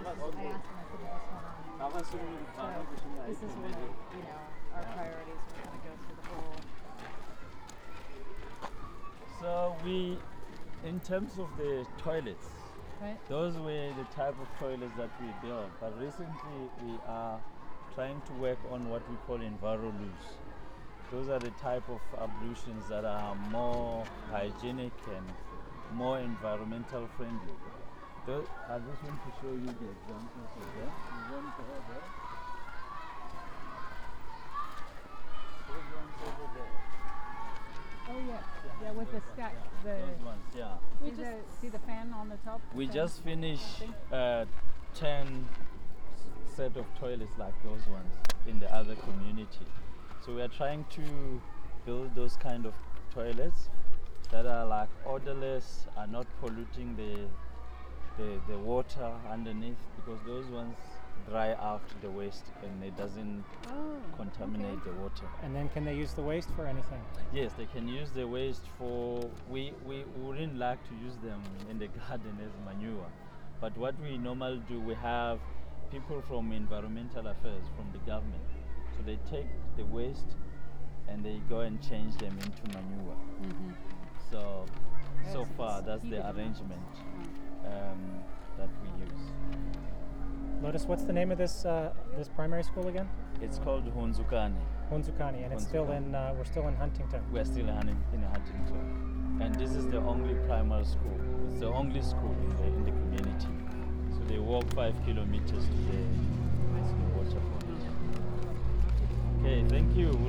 This is one of, our priorities. We're going to go through the whole. So in terms of the toilets, Right. those were the type of toilets that we built. But recently we are trying to work on what we call EnviroLoos. Those are the type of ablutions that are more hygienic and more environmental friendly. I just want to show you the examples of that. You want to have that? Those ones over there. Oh yeah, with the stack. Those ones, yeah. See the fan on the top. We Fan? just finished Thing? 10 set of toilets like those ones in the other community. So we are trying to build those kind of toilets that are like odorless, are not polluting the water underneath, because those ones dry out the waste and it doesn't contaminate the water. And then can they use the waste for anything? Yes, they can use the waste for, we wouldn't like to use them in the garden as manure. But what we normally do, we have people from environmental affairs, from the government. So they take the waste and they go and change them into manure. Mm-hmm. So Yes, far it's that's the heated. arrangement that we use. Lotus, what's the name of this this primary school again? It's called Hunzukani. Hunzukani, and it's still in we're still in Huntington. We're still in Huntington. And this is the only primary school. It's the only school in the community. So they walk 5 kilometers to the water point. Okay, thank you.